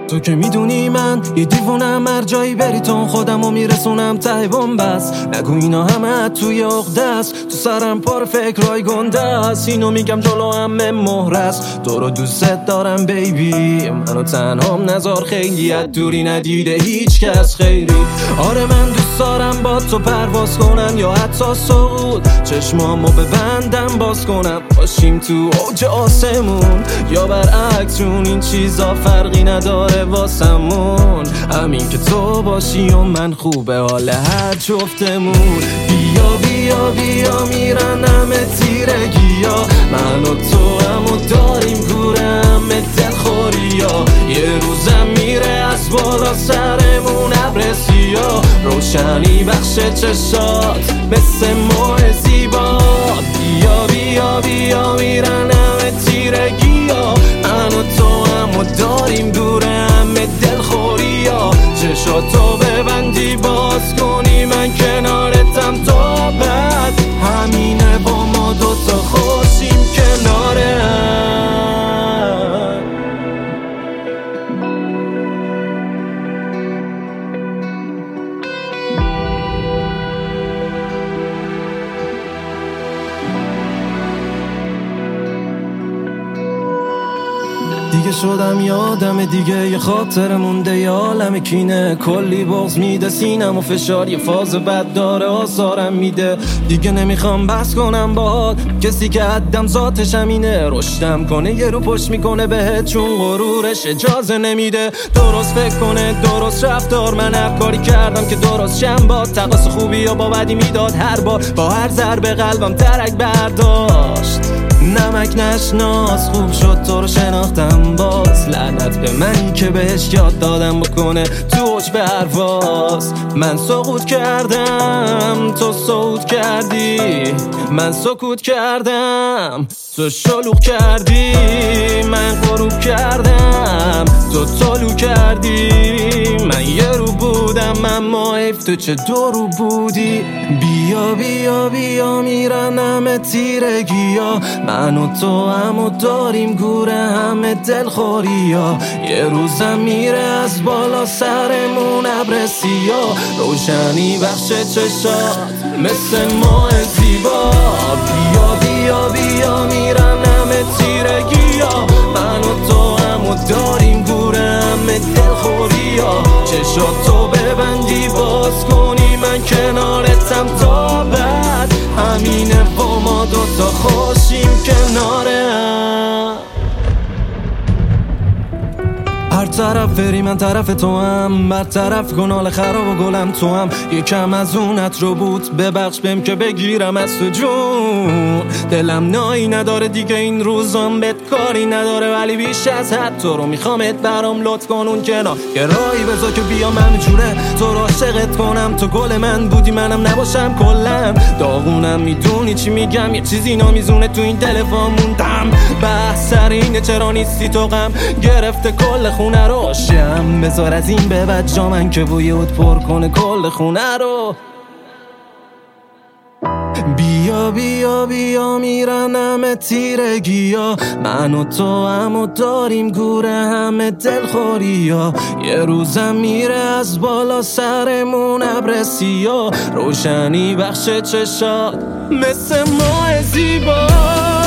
تو که میدونی من یه دیوونم، هر جایی بری تون خودمو میرسونم ته بنبست. نگو اینا همه توی عقده است، تو سرم پر فکرای گنده است. اینو میگم جلو همه مهرست، تو رو دوست دارم بیبی، منو تنهام نذار خیلی، از دوری ندیده هیچ کس خیری. آره من دوست دارم با تو پرواز کنم یا حتی صعود، چشمامو ببندم باز کنم، باشیم تو اوج آسمون یا برعکس، چون این چیزا فرقی نداره واسمون. همین که تو باشی و من خوبه حال هر جفتمون. بیا بیا بیا میرن همه تیرگیا، من و تو همو داریم گوره همه دلخوریا. یه روزم میره از بالا سرمون ابر سیاه، روشنی بخش چشات مثل ماه زیبا. بیا بیا بیا میرن همه تیرگیا، من و تو همو داریم دوره همه دلخوریا. چشاتو ببندی باز کنی من کنارتم تا بعد، همینه با ما دوتا خوشیم کناره هم. دیگه شدم یادم دیگه، یه خاطر مونده یه عالم کینه، کلی بغض میده سینم و فشار، یه فاز بد داره آزارم میده. دیگه نمیخوام بس کنم باهات، کسی که عدم ذاتشم اینه، رشدم کنه یه رو پشت میکنه بهت، چون غرورش اجازه نمیده درست فکر کنه درست رفتار. من هر کاری کردم که درست شم با تقاس خوبی یا با بدی میداد، هر بار با هر ضربه قلبم ترک برداشت. نمک نشناس خوب شد تو رو شناختم باز، لعنت به منی که بهش یاد دادم بکنه تو اوج پرواز. من سقوط کردم تو صعود کردی، من سکوت کردم تو شلوغ کردی، من غروب کردم تو طلوع کردی. من یه رو بودم اما حیف تو چه دو رو بودی. بیا بیا بیا میرن همه تیرگیا، من و تو همو داریم گوره همه دلخوریا. یه روزم میره از بالا سرمون ابر سیاه، روشنی بخش چشات مثل ماه زیبا. بیا بیا بیا میرن همه تیرگیا، من و تو همو داریم گوره همه دلخوریا. چشاتو ببندی باز کنی من کنارتم تا بعد، همینه با ما دوتا خوشیم کناره هم. هر طرف بری من طرف تو هم، بر طرف گناه خراب و گلم تو هم. یکم از اونت رو بود ببخش بهم که بگیرم از تو جون. دلم نایی نداره دیگه این روزام بهت کاری نداره، ولی بیش از حد تو رو میخوامت برام لطف کن اون کنار. یه راهی بذار که بیا من جوره تو رو عاشقت کنم، تو گل من بودی منم نباشم کلم. داغونم میدونی چی میگم، یه چیزی نامیزونه تو این دل موندم. بحث سر اینه چرا نیستی تو، غم گرفته کل خونه رو. شم بذار از این به بعد جامن که بوی اود پر کنه کل خونه رو. بیا بیا بیا میرن همه تیرگیا، من و تو همو داریم گوره همه دلخوریا. یه روزم میره از بالا سرمون ابر سیاه، روشنی بخش چشات مثل ماه زیبا.